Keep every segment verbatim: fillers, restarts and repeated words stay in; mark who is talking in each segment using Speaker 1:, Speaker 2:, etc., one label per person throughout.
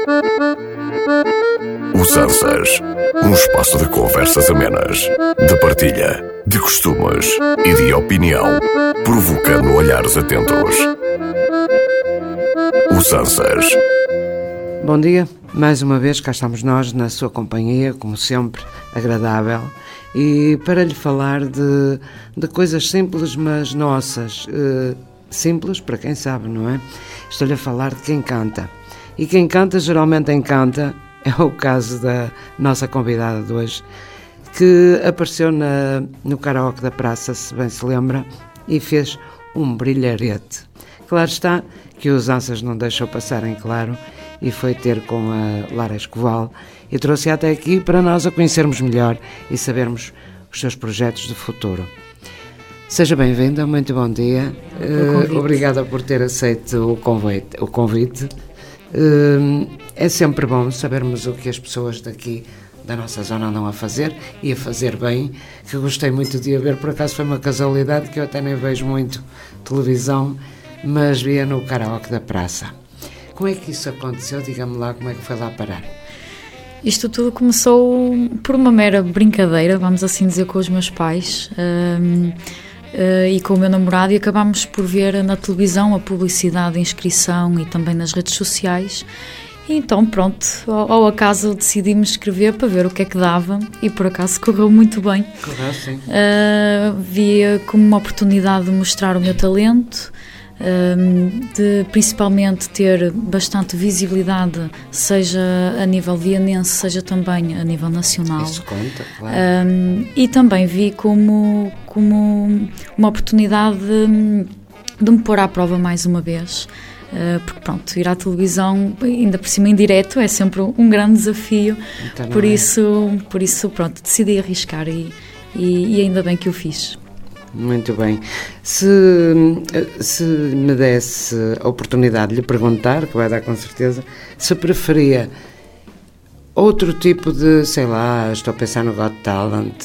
Speaker 1: Os Ansas, um espaço de conversas amenas, de partilha, de costumes e de opinião, provocando olhares atentos. Os Ansas.
Speaker 2: Bom dia, mais uma vez cá estamos nós na sua companhia, como sempre, agradável, e para lhe falar de, de coisas simples, mas nossas. Uh, simples para quem sabe, não é? Estou-lhe a falar de quem canta. E quem canta geralmente encanta. É o caso da nossa convidada de hoje, que apareceu na, no karaoke da praça, se bem se lembra, e fez um brilharete. Claro está que os Ansas não deixou passar em claro e foi ter com a Lara Escoval e trouxe-a até aqui para nós a conhecermos melhor e sabermos os seus projetos de futuro. Seja bem-vinda, muito bom dia. Uh, obrigada por ter aceito o convite. O convite. Uh, é sempre bom sabermos o que as pessoas daqui da nossa zona andam a fazer e a fazer bem, que eu gostei muito de a ver. Por acaso foi uma casualidade que eu até nem vejo muito televisão, mas via no karaoke da praça. Como é que isso aconteceu? Diga-me lá como é que foi lá parar.
Speaker 3: Isto tudo começou por uma mera brincadeira, vamos assim dizer, com os meus pais um, uh, e com o meu namorado, e acabámos por ver na televisão a publicidade, a inscrição e também nas redes sociais. E então, pronto, ao, ao acaso decidimos escrever para ver o que é que dava, e por acaso correu muito bem.
Speaker 2: Correu, sim.
Speaker 3: Uh, via como uma oportunidade de mostrar o meu talento, de principalmente ter bastante visibilidade, seja a nível vianense, seja também a nível nacional.
Speaker 2: Isso conta, claro.
Speaker 3: Um, e também vi como, como uma oportunidade de, de me pôr à prova mais uma vez, uh, porque pronto, ir à televisão, ainda por cima em direto, é sempre um grande desafio, então, por, é? isso, por isso pronto, decidi arriscar e, e, e ainda bem que o fiz.
Speaker 2: Muito bem. Se, se me desse a oportunidade de lhe perguntar, que vai dar com certeza, se preferia outro tipo de, sei lá, estou a pensar no Got Talent,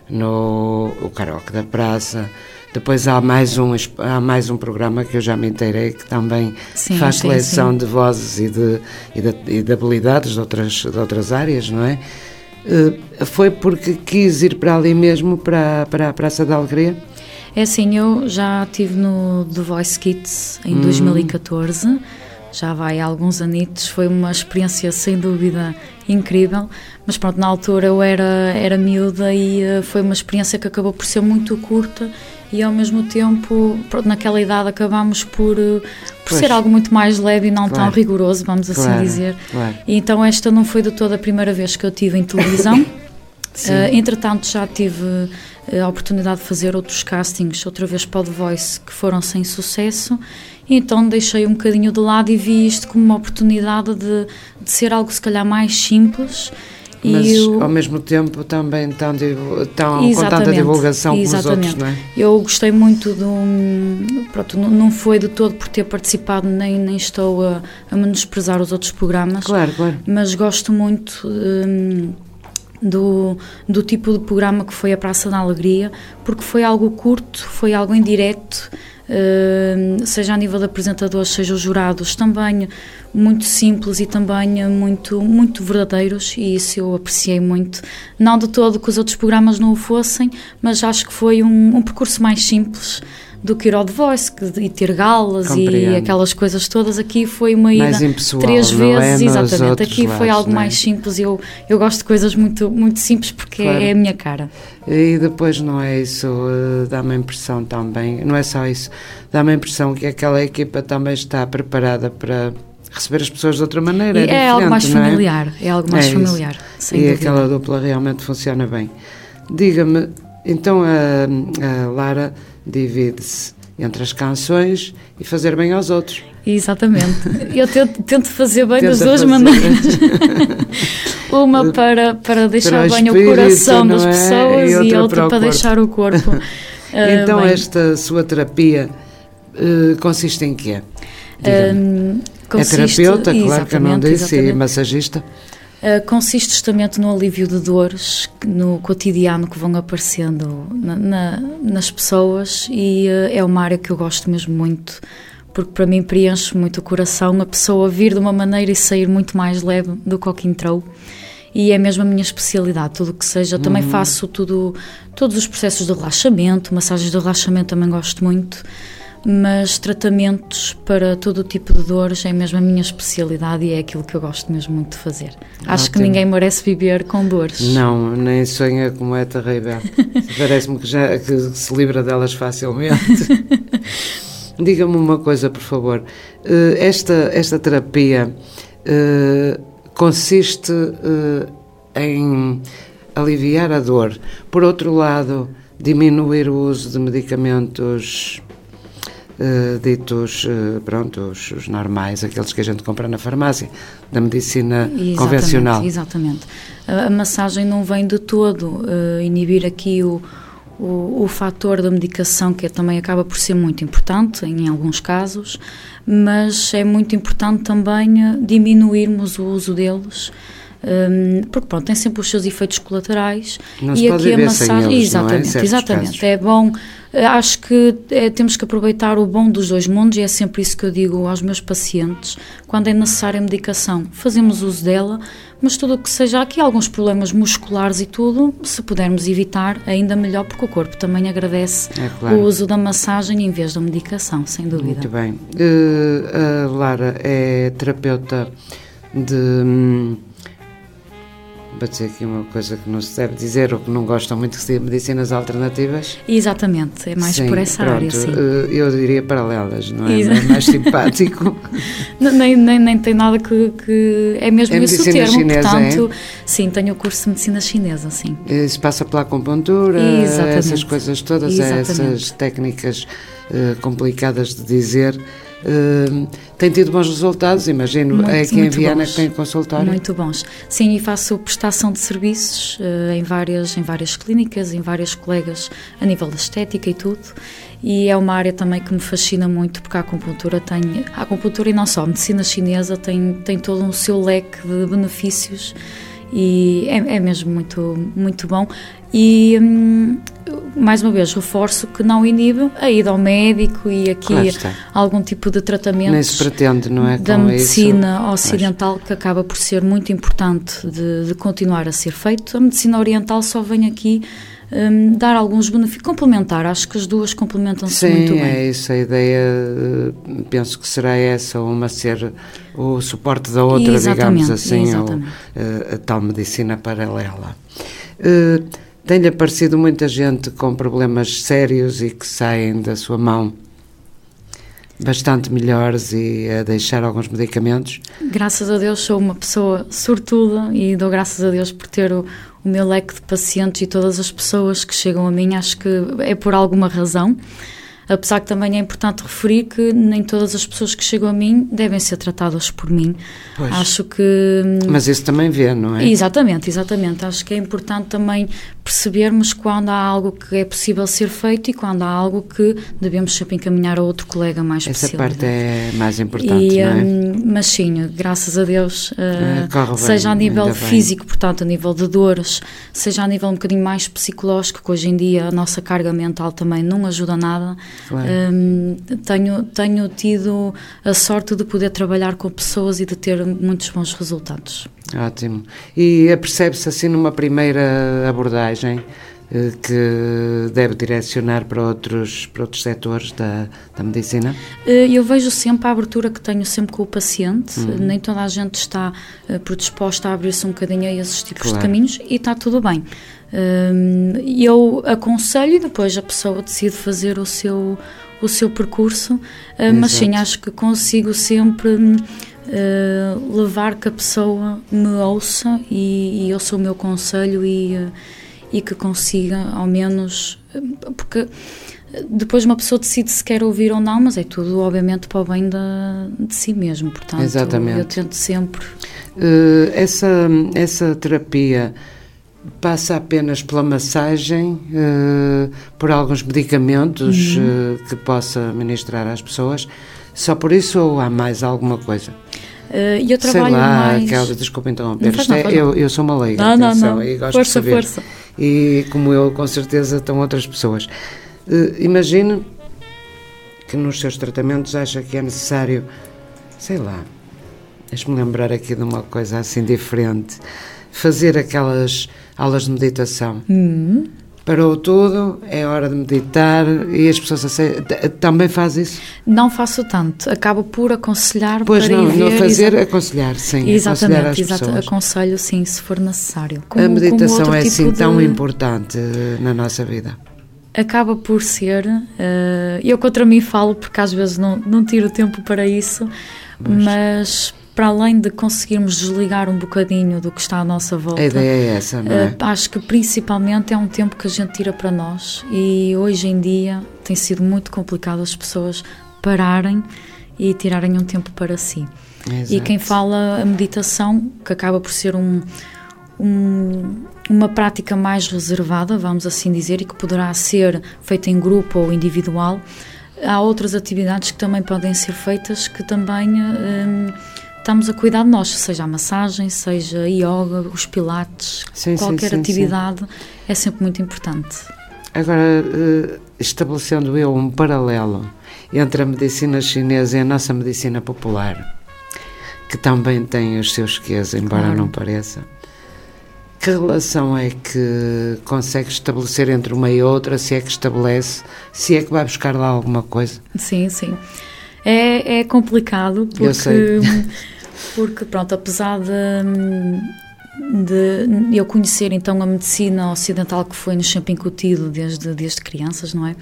Speaker 2: no o karaoke da praça, depois há mais um, há mais um programa que eu já me inteirei, que também sim, faz sim, seleção sim. de vozes e de, e de, e de habilidades de outras, de outras áreas, não é? Uh, foi porque quis ir para ali mesmo, para, para a Praça da Alegria?
Speaker 3: É assim, eu já estive no The Voice Kids em hum. dois mil e catorze, já vai há alguns anitos, foi uma experiência sem dúvida incrível, mas pronto, na altura eu era, era miúda e uh, foi uma experiência que acabou por ser muito curta e ao mesmo tempo, pronto, naquela idade acabámos por, uh, por ser algo muito mais leve e não claro. tão rigoroso, vamos assim
Speaker 2: claro,
Speaker 3: dizer.
Speaker 2: Claro.
Speaker 3: E então esta não foi de toda a primeira vez que eu tive em televisão. Uh, entretanto já tive uh, a oportunidade de fazer outros castings, outra vez para o The Voice, que foram sem sucesso, e então deixei um bocadinho de lado e vi isto como uma oportunidade de, de ser algo se calhar mais simples.
Speaker 2: Mas
Speaker 3: e eu,
Speaker 2: ao mesmo tempo também tão, tão com tanta divulgação como os outros, não é?
Speaker 3: Eu gostei muito de um, pronto, não foi de todo por ter participado, nem, nem estou a, a menosprezar os outros programas,
Speaker 2: claro, claro.
Speaker 3: Mas gosto muito um, Do, do tipo de programa que foi a Praça da Alegria, porque foi algo curto, foi algo em direto, uh, seja a nível de apresentadores, seja os jurados, também muito simples e também muito, muito verdadeiros, e isso eu apreciei muito. Não de todo que os outros programas não o fossem, mas acho que foi um, um percurso mais simples do que ir ao The Voice e ter galas. Compreendo. E aquelas coisas todas. Aqui foi uma ida
Speaker 2: impessoal,
Speaker 3: três vezes,
Speaker 2: é?
Speaker 3: Exatamente, aqui
Speaker 2: lados,
Speaker 3: foi algo
Speaker 2: é?
Speaker 3: mais simples. Eu, eu gosto de coisas muito, muito simples porque claro. é a minha cara.
Speaker 2: E depois não é isso, dá-me a impressão também, não é só isso, dá-me a impressão que aquela equipa também está preparada para receber as pessoas de outra maneira. É,
Speaker 3: é algo mais familiar, é? é algo mais
Speaker 2: é
Speaker 3: familiar, sem
Speaker 2: E
Speaker 3: dúvida.
Speaker 2: aquela dupla realmente funciona bem. Diga-me, então a, a Lara divide-se entre as canções e fazer bem aos outros.
Speaker 3: Exatamente. Eu tento, tento fazer bem
Speaker 2: Tenta
Speaker 3: das duas
Speaker 2: fazer.
Speaker 3: maneiras. Uma para, para deixar
Speaker 2: para
Speaker 3: bem o,
Speaker 2: espírito,
Speaker 3: coração das
Speaker 2: é?
Speaker 3: pessoas
Speaker 2: e outra,
Speaker 3: e outra
Speaker 2: para,
Speaker 3: para deixar o corpo.
Speaker 2: Então
Speaker 3: uh, bem.
Speaker 2: esta sua terapia uh, consiste em quê?
Speaker 3: Um, consiste,
Speaker 2: é terapeuta, claro que eu não disse,
Speaker 3: exatamente.
Speaker 2: E massagista?
Speaker 3: Uh, consiste justamente no alívio de dores no cotidiano que vão aparecendo na, na, nas pessoas, e uh, é uma área que eu gosto mesmo muito, porque para mim preenche muito o coração a pessoa vir de uma maneira e sair muito mais leve do que o que entrou. E é mesmo a minha especialidade, tudo o que seja. Eu também uhum. faço tudo, todos os processos de relaxamento, massagens de relaxamento também gosto muito, mas tratamentos para todo o tipo de dores é mesmo a minha especialidade e é aquilo que eu gosto mesmo muito de fazer. Acho Ótimo. Que ninguém merece viver com dores.
Speaker 2: Não, nem sonha como é terrível. Parece-me que, já, que se livra delas facilmente. Diga-me uma coisa, por favor. Esta, esta terapia uh, consiste uh, em aliviar a dor. Por outro lado, diminuir o uso de medicamentos uh, ditos, uh, pronto, os, os normais, aqueles que a gente compra na farmácia, da medicina exatamente, convencional.
Speaker 3: Exatamente. A, a massagem não vem de todo uh, inibir aqui o O, o fator da medicação, que também acaba por ser muito importante em alguns casos, mas é muito importante também diminuirmos o uso deles, um, porque pronto, tem sempre os seus efeitos colaterais.
Speaker 2: Não se e pode aqui a massagem, eles,
Speaker 3: exatamente,
Speaker 2: não é?
Speaker 3: exatamente. É bom, acho que é, temos que aproveitar o bom dos dois mundos e é sempre isso que eu digo aos meus pacientes. Quando é necessária a medicação, fazemos uso dela, mas tudo o que seja aqui, alguns problemas musculares e tudo, se pudermos evitar, ainda melhor, porque o corpo também agradece é claro. O uso da massagem em vez da medicação, sem dúvida.
Speaker 2: Muito bem. Uh, a Lara é terapeuta de... Hum, para dizer aqui uma coisa que não se deve dizer ou que não gostam muito de medicinas alternativas.
Speaker 3: Exatamente, é mais sim, por essa
Speaker 2: pronto,
Speaker 3: área, sim.
Speaker 2: Eu diria paralelas, não é? Não é mais simpático.
Speaker 3: nem, nem, nem tem nada que... que é mesmo é esse o termo,
Speaker 2: chinesa,
Speaker 3: portanto...
Speaker 2: É?
Speaker 3: Sim, tenho o curso de medicina chinesa, sim.
Speaker 2: Isso passa pela acupuntura,
Speaker 3: exatamente.
Speaker 2: Essas coisas todas, exatamente. Essas técnicas uh, complicadas de dizer... Uh, tem tido bons resultados, imagino. Muito, é aqui em Viana bons. Que tem consultório?
Speaker 3: Muito bons. Sim, e faço prestação de serviços uh, em, várias, em várias clínicas, em vários colegas a nível da estética e tudo. E é uma área também que me fascina muito, porque a acupuntura tem... A acupuntura e não só, a medicina chinesa tem, tem todo um seu leque de benefícios e é, é mesmo muito, muito bom. E, hum, mais uma vez, reforço que não inibe a ida ao médico e aqui claro algum tipo de tratamento.
Speaker 2: Nem se pretende, não é?
Speaker 3: Da medicina isso, ocidental, mas... que acaba por ser muito importante de, de continuar a ser feito. A medicina oriental só vem aqui um, dar alguns benefícios, complementar. Acho que as duas complementam-se muito bem.
Speaker 2: Sim, é isso. A ideia, penso que será essa, uma ser o suporte da outra, exatamente, digamos assim, ou, a, a tal medicina paralela. Uh, Tem-lhe aparecido muita gente com problemas sérios e que saem da sua mão bastante melhores e a deixar alguns medicamentos?
Speaker 3: Graças a Deus sou uma pessoa sortuda e dou graças a Deus por ter o, o meu leque de pacientes e todas as pessoas que chegam a mim, acho que é por alguma razão. Apesar que também é importante referir que nem todas as pessoas que chegam a mim devem ser tratadas por mim.
Speaker 2: Pois.
Speaker 3: Acho que...
Speaker 2: Mas isso também vê, não é?
Speaker 3: Exatamente, exatamente. Acho que é importante também percebermos quando há algo que é possível ser feito e quando há algo que devemos sempre encaminhar a outro colega mais especializado.
Speaker 2: Essa parte é mais importante,
Speaker 3: e,
Speaker 2: não é?
Speaker 3: Um, mas sim, graças a Deus, uh,
Speaker 2: é,
Speaker 3: seja
Speaker 2: bem,
Speaker 3: a nível físico, portanto, a nível de dores, seja a nível um bocadinho mais psicológico, que hoje em dia a nossa carga mental também não ajuda nada.
Speaker 2: Claro.
Speaker 3: Um, tenho, tenho tido a sorte de poder trabalhar com pessoas e de ter muitos bons resultados.
Speaker 2: Ótimo. E apercebe-se assim numa primeira abordagem eh, que deve direcionar para outros, para outros setores da, da medicina?
Speaker 3: Eu vejo sempre a abertura que tenho sempre com o paciente, uhum. Nem toda a gente está uh, predisposta a abrir-se um bocadinho a esses tipos claro. De caminhos e está tudo bem. E eu aconselho e depois a pessoa decide fazer o seu, o seu percurso, uh, mas sim, acho que consigo sempre uh, levar que a pessoa me ouça e, e ouça o meu conselho e, uh, e que consiga ao menos, uh, porque depois uma pessoa decide se quer ouvir ou não, mas é tudo obviamente para o bem da, de si mesmo, portanto exatamente. Eu tento sempre...
Speaker 2: Uh, essa, essa terapia passa apenas pela massagem, uh, por alguns medicamentos uhum. uh, que possa ministrar às pessoas, só por isso ou há mais alguma coisa?
Speaker 3: Uh, eu trabalho
Speaker 2: Sei lá,
Speaker 3: mais...
Speaker 2: aquela, desculpa interromper,
Speaker 3: não, não,
Speaker 2: é, eu, eu sou uma leiga,
Speaker 3: não,
Speaker 2: atenção,
Speaker 3: não, não.
Speaker 2: E gosto
Speaker 3: força,
Speaker 2: de saber.
Speaker 3: Força.
Speaker 2: E como eu, com certeza, estão outras pessoas. Uh, imagine que nos seus tratamentos acha que é necessário, sei lá, deixe-me lembrar aqui de uma coisa assim diferente, fazer aquelas aulas de meditação.
Speaker 3: Hum.
Speaker 2: Parou tudo, é hora de meditar e as pessoas aceitam. Também faz isso?
Speaker 3: Não faço tanto, acabo por aconselhar
Speaker 2: pois
Speaker 3: para
Speaker 2: não,
Speaker 3: ir ver,
Speaker 2: não fazer,
Speaker 3: exa-
Speaker 2: aconselhar, sim.
Speaker 3: Exatamente,
Speaker 2: aconselhar às
Speaker 3: exato,
Speaker 2: pessoas.
Speaker 3: aconselho sim, se for necessário. Como,
Speaker 2: A meditação
Speaker 3: como outro
Speaker 2: é
Speaker 3: tipo
Speaker 2: assim
Speaker 3: de...
Speaker 2: tão importante na nossa vida.
Speaker 3: Acaba por ser, uh, eu contra mim falo porque às vezes não, não tiro tempo para isso,
Speaker 2: Mas...
Speaker 3: mas para além de conseguirmos desligar um bocadinho do que está à nossa volta,
Speaker 2: a ideia é essa, não é?
Speaker 3: Uh, acho que principalmente é um tempo que a gente tira para nós e hoje em dia tem sido muito complicado as pessoas pararem e tirarem um tempo para si.
Speaker 2: Exato.
Speaker 3: E quem fala a meditação, que acaba por ser um, um, uma prática mais reservada, vamos assim dizer, e que poderá ser feita em grupo ou individual, há outras atividades que também podem ser feitas que também... Um, estamos a cuidar de nós, seja a massagem, seja a yoga, os pilates,
Speaker 2: sim,
Speaker 3: qualquer
Speaker 2: sim, sim,
Speaker 3: atividade
Speaker 2: sim.
Speaker 3: é sempre muito importante.
Speaker 2: Agora, estabelecendo eu um paralelo entre a medicina chinesa e a nossa medicina popular, que também tem os seus quês, embora
Speaker 3: Claro.
Speaker 2: não pareça, que relação é que consegue estabelecer entre uma e outra, se é que estabelece, se é que vai buscar lá alguma coisa?
Speaker 3: Sim, sim. É, é complicado porque,
Speaker 2: eu sei.
Speaker 3: porque, pronto, apesar de, de eu conhecer então a medicina ocidental que foi-nos sempre incutido desde, desde crianças, não é?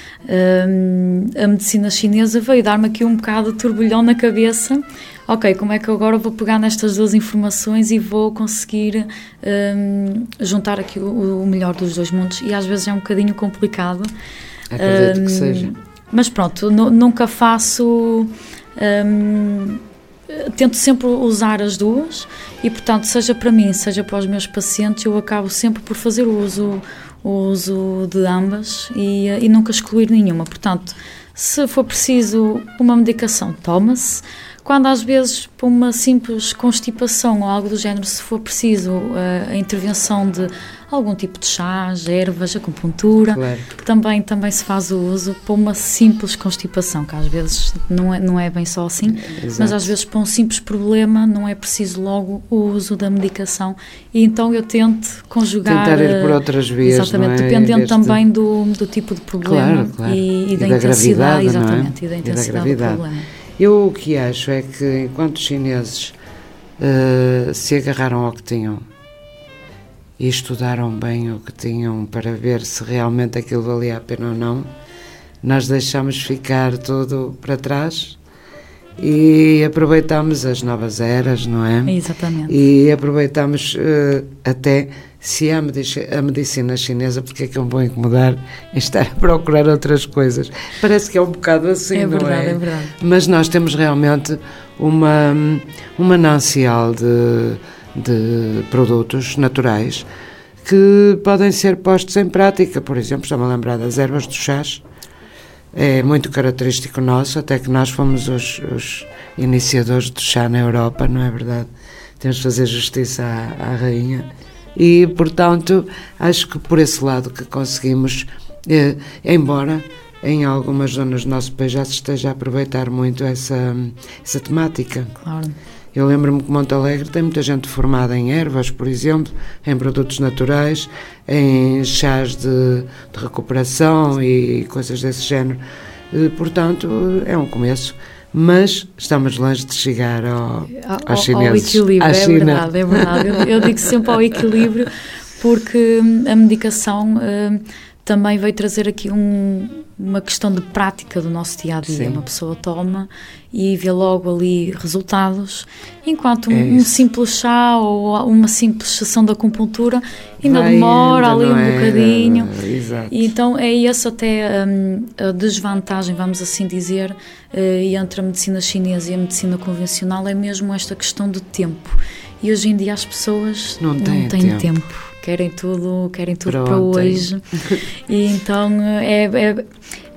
Speaker 3: Um, a medicina chinesa veio dar-me aqui um bocado de turbilhão na cabeça. Ok, como é que eu agora vou pegar nestas duas informações e vou conseguir um, juntar aqui o, o melhor dos dois mundos? E às vezes é um bocadinho complicado.
Speaker 2: Acredito
Speaker 3: um,
Speaker 2: que seja.
Speaker 3: Mas pronto, nu- nunca faço... Um, tento sempre usar as duas e, portanto, seja para mim, seja para os meus pacientes, eu acabo sempre por fazer o uso, o uso de ambas e, e nunca excluir nenhuma. Portanto, se for preciso uma medicação, toma-se. Quando às vezes, por uma simples constipação ou algo do género, se for preciso a, a intervenção de algum tipo de chás, ervas, acupuntura,
Speaker 2: Claro.
Speaker 3: também, também se faz o uso para uma simples constipação, que às vezes não é, não é bem só assim,
Speaker 2: Exato.
Speaker 3: mas às vezes para um simples problema não é preciso logo o uso da medicação e então eu tento conjugar...
Speaker 2: Tentar ir por outras vias,
Speaker 3: exatamente,
Speaker 2: não é?
Speaker 3: dependendo
Speaker 2: Em vez de-
Speaker 3: também do, do tipo de problema
Speaker 2: Claro, claro.
Speaker 3: E, e
Speaker 2: E
Speaker 3: da,
Speaker 2: da
Speaker 3: intensidade,
Speaker 2: gravidade, não é?
Speaker 3: exatamente, e da
Speaker 2: E da
Speaker 3: intensidade do
Speaker 2: gravidade.
Speaker 3: problema.
Speaker 2: Eu o que acho é que, enquanto os chineses uh, se agarraram ao que tinham e estudaram bem o que tinham para ver se realmente aquilo valia a pena ou não, nós deixamos ficar tudo para trás e aproveitamos as novas eras, não é?
Speaker 3: Exatamente.
Speaker 2: E aproveitamos uh, até, se há medici- a medicina chinesa, porque é que eu me vou incomodar em estar a procurar outras coisas? Parece que é um bocado assim,
Speaker 3: É
Speaker 2: não
Speaker 3: verdade,
Speaker 2: é?
Speaker 3: é verdade.
Speaker 2: Mas nós temos realmente uma, um manancial de, de produtos naturais que podem ser postos em prática. Por exemplo, estou-me a lembrar das ervas dos chás. É muito característico nosso, até que nós fomos os, os iniciadores do chá na Europa, não é verdade? Temos de fazer justiça à, à rainha. E, portanto, acho que por esse lado que conseguimos, eh, embora em algumas zonas do nosso país já se esteja a aproveitar muito essa, essa temática.
Speaker 3: Claro.
Speaker 2: Eu lembro-me que Monte Alegre tem muita gente formada em ervas, por exemplo, em produtos naturais, em chás de, de recuperação e coisas desse género. E, portanto, é um começo, mas estamos longe de chegar ao,
Speaker 3: Ao,
Speaker 2: aos chineses.
Speaker 3: ao equilíbrio,
Speaker 2: à
Speaker 3: é
Speaker 2: China.
Speaker 3: verdade, é verdade. Eu, eu digo sempre ao equilíbrio porque a medicação uh, também veio trazer aqui um, uma questão de prática do nosso dia-a-dia.
Speaker 2: Sim.
Speaker 3: Uma pessoa toma e vê logo ali resultados, enquanto um,
Speaker 2: É
Speaker 3: um
Speaker 2: isso.
Speaker 3: simples chá ou uma simples sessão de acupuntura ainda
Speaker 2: Vai
Speaker 3: demora
Speaker 2: ainda,
Speaker 3: ali
Speaker 2: não
Speaker 3: um
Speaker 2: é?
Speaker 3: bocadinho.
Speaker 2: Exato.
Speaker 3: E então é essa até hum, a desvantagem, vamos assim dizer, eh, entre a medicina chinesa e a medicina convencional, é mesmo esta questão do tempo. E hoje em dia as pessoas
Speaker 2: Não têm
Speaker 3: tempo.
Speaker 2: tempo.
Speaker 3: Querem tudo, querem tudo
Speaker 2: Para
Speaker 3: para
Speaker 2: ontem.
Speaker 3: hoje. E então é, é,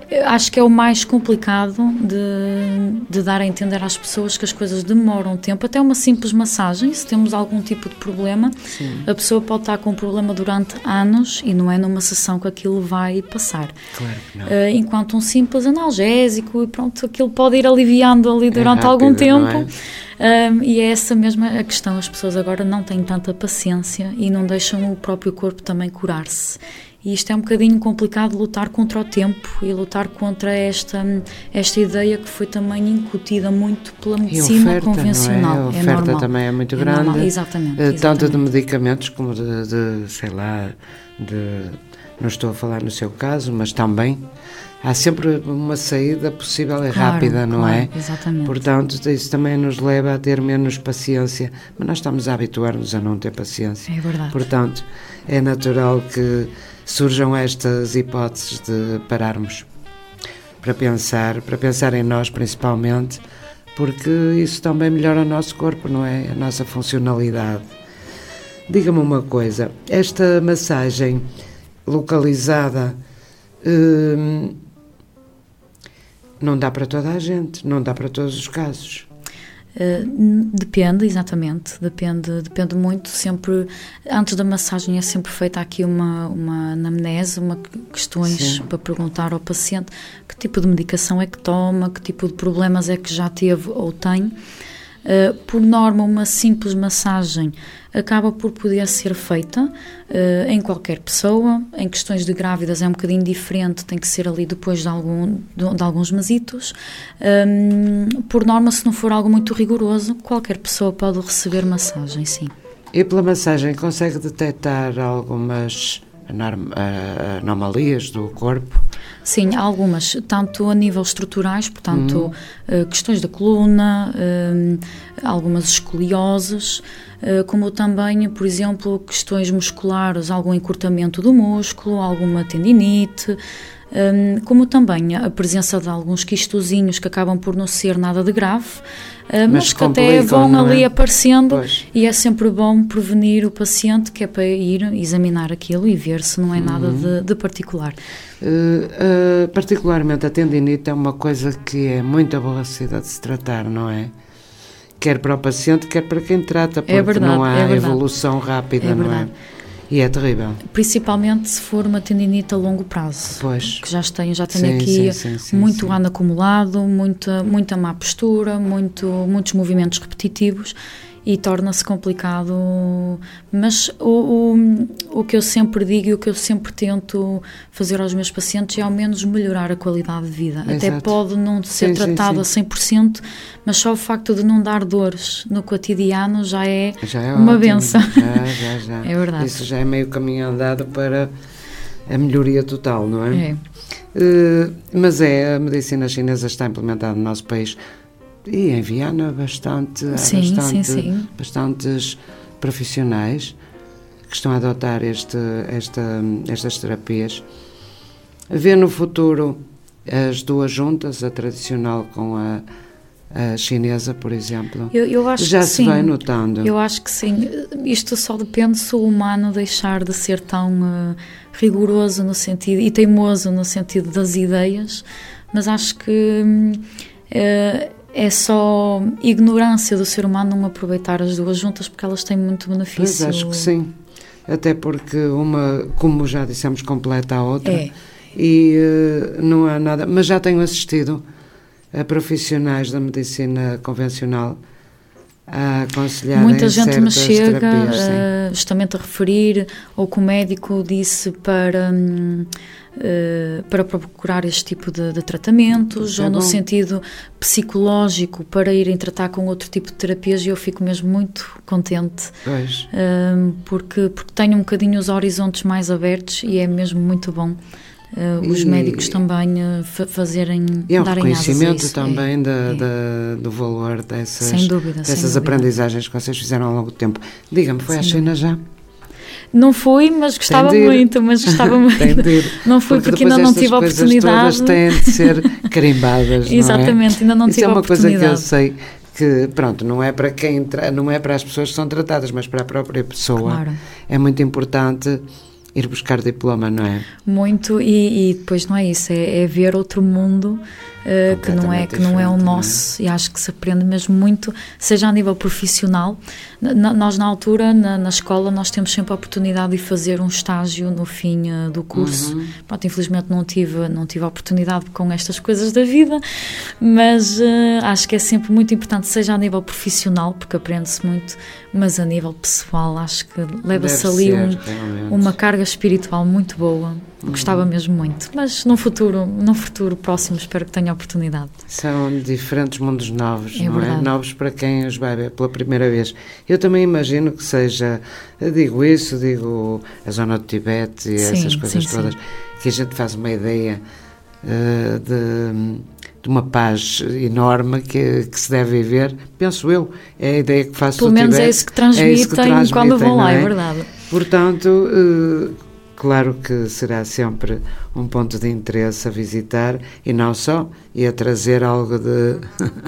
Speaker 3: Acho que é o mais complicado de, de dar a entender às pessoas que as coisas demoram tempo. Até uma simples massagem, se temos algum tipo de problema, sim, a pessoa pode estar com um problema durante anos e não é numa sessão que aquilo vai passar.
Speaker 2: Claro que não.
Speaker 3: Uh, enquanto um simples analgésico, e pronto, aquilo pode ir aliviando ali durante é rápido, algum tempo. Um, e é essa mesma a questão, as pessoas agora não têm tanta paciência e não deixam o próprio corpo também curar-se. E isto é um bocadinho complicado, lutar contra o tempo e lutar contra esta, esta ideia que foi também incutida muito pela medicina oferta, convencional.
Speaker 2: Não é? A oferta
Speaker 3: é normal.
Speaker 2: também é muito
Speaker 3: é
Speaker 2: grande,
Speaker 3: normal. Exatamente, exatamente.
Speaker 2: Tanto de medicamentos como de, de sei lá, de, não estou a falar no seu caso, mas também há sempre uma saída possível e claro, rápida, não
Speaker 3: claro,
Speaker 2: é?
Speaker 3: Exatamente.
Speaker 2: Portanto, isso também nos leva a ter menos paciência, mas nós estamos a habituar-nos a não ter paciência.
Speaker 3: É verdade.
Speaker 2: Portanto, é natural que surjam estas hipóteses de pararmos para pensar, para pensar em nós principalmente, porque isso também melhora o nosso corpo, não é? A nossa funcionalidade. Diga-me uma coisa, esta massagem localizada hum, não dá para toda a gente, não dá para todos os casos.
Speaker 3: Uh, depende, exatamente, depende, depende muito, sempre, antes da massagem é sempre feita aqui uma, uma anamnese, uma questões Sim. para perguntar ao paciente que tipo de medicação é que toma, que tipo de problemas é que já teve ou tem. Uh, por norma, uma simples massagem acaba por poder ser feita uh, em qualquer pessoa. Em questões de grávidas é um bocadinho diferente, tem que ser ali depois de, algum, de, de alguns mesitos. Um, por norma, se não for algo muito rigoroso, qualquer pessoa pode receber massagem, sim.
Speaker 2: E pela massagem consegue detectar algumas anomalias do corpo?
Speaker 3: Sim, algumas, tanto a nível estruturais, portanto, hum. questões da coluna, algumas escolioses, como também, por exemplo, questões musculares, algum encurtamento do músculo, alguma tendinite, como também a presença de alguns quistozinhos que acabam por não ser nada de grave, mas, mas que até vão ali é? aparecendo, pois. E é sempre bom prevenir o paciente, que é para ir examinar aquilo e ver se não é nada uhum. de, de particular.
Speaker 2: Uh, uh, particularmente a tendinite é uma coisa que é muito aborrecida de se tratar, não é? Quer para o paciente, quer para quem trata, porque é verdade, não há é evolução rápida, é não é? E é terrível.
Speaker 3: Principalmente se for uma tendinite a longo prazo. Pois. Que já tem, já tem sim, aqui sim, sim, sim, muito sim. ano acumulado, muita, muita má postura, muito, muitos movimentos repetitivos e torna-se complicado. Mas o, o, o que eu sempre digo e o que eu sempre tento fazer aos meus pacientes é ao menos melhorar a qualidade de vida. Exato. Até pode não ser sim, tratado sim, sim. a cem por cento, mas só o facto de não dar dores no cotidiano já é, já é uma benção.
Speaker 2: Já, já, já.
Speaker 3: É verdade.
Speaker 2: Isso já é meio caminho andado para a melhoria total, não é?
Speaker 3: É.
Speaker 2: Uh, mas é, a medicina chinesa está implementada no nosso país e em Viana bastante,
Speaker 3: sim,
Speaker 2: bastante,
Speaker 3: sim, sim.
Speaker 2: bastantes profissionais que estão a adotar este, esta, estas terapias. Vê no futuro as duas juntas, a tradicional com a, a chinesa, por exemplo?
Speaker 3: Eu, eu acho
Speaker 2: Já
Speaker 3: que
Speaker 2: se
Speaker 3: sim.
Speaker 2: vai notando.
Speaker 3: Eu acho que sim. Isto só depende se o humano deixar de ser tão uh, rigoroso no sentido, e teimoso no sentido das ideias, mas acho que uh, é só ignorância do ser humano não aproveitar as duas juntas, porque elas têm muito benefício.
Speaker 2: Pois, acho que sim. Até porque uma, como já dissemos, completa a outra.
Speaker 3: É.
Speaker 2: E uh, não há nada... Mas já tenho assistido a profissionais da medicina convencional a aconselharem
Speaker 3: muita gente me chega
Speaker 2: terapias,
Speaker 3: uh, justamente a referir, ou que o médico disse para... Hum, Uh, para procurar este tipo de, de tratamentos, é ou no bom. sentido psicológico para irem tratar com outro tipo de terapias, e eu fico mesmo muito contente uh, porque, porque tenho um bocadinho os horizontes mais abertos e é mesmo muito bom uh, os e, médicos também uh, fazerem,
Speaker 2: e é um
Speaker 3: darem
Speaker 2: reconhecimento
Speaker 3: asas
Speaker 2: também
Speaker 3: é,
Speaker 2: da,
Speaker 3: é.
Speaker 2: Da, do valor dessas,
Speaker 3: sem dúvida,
Speaker 2: dessas
Speaker 3: sem dúvida.
Speaker 2: aprendizagens que vocês fizeram ao longo do tempo. Diga-me, foi à China já?
Speaker 3: Não fui, mas gostava muito, mas gostava muito. Não fui porque, porque ainda não tive a oportunidade.
Speaker 2: Todas têm de ser carimbadas,
Speaker 3: exatamente,
Speaker 2: não é?
Speaker 3: ainda não
Speaker 2: Isso
Speaker 3: tive a oportunidade.
Speaker 2: Isso é uma coisa que eu sei que, pronto, não é para quem, não é para as pessoas que são tratadas, mas para a própria pessoa.
Speaker 3: Claro.
Speaker 2: É muito importante ir buscar diploma, não é?
Speaker 3: Muito, e, e depois não é isso, é, é ver outro mundo uh, que não é, que não é o nosso, é? E acho que se aprende mesmo muito, seja a nível profissional. Na, nós na altura, na, na escola, nós temos sempre a oportunidade de fazer um estágio no fim uh, do curso. Uhum. Pronto, infelizmente não tive, não tive a oportunidade com estas coisas da vida, mas uh, acho que é sempre muito importante, seja a nível profissional, porque aprende-se muito, mas a nível pessoal acho que leva-se ali ser, um, uma carga espiritual muito boa. Uhum. Gostava mesmo muito, mas num futuro, num futuro próximo espero que tenha oportunidade.
Speaker 2: São diferentes mundos novos,
Speaker 3: é
Speaker 2: não
Speaker 3: verdade.
Speaker 2: é? Novos para quem os vai ver pela primeira vez. Eu também imagino que seja, eu digo isso, digo a zona do Tibete e sim, essas coisas sim, todas, sim. Que a gente faz uma ideia uh, de, de uma paz enorme que, que se deve viver, penso eu, é a ideia que faço
Speaker 3: pelo
Speaker 2: do
Speaker 3: menos
Speaker 2: Tibete.
Speaker 3: É isso que transmitem, é isso que transmitem quando vão lá, é? É verdade.
Speaker 2: Portanto, uh, claro que será sempre um ponto de interesse a visitar, e não só, e a trazer algo de...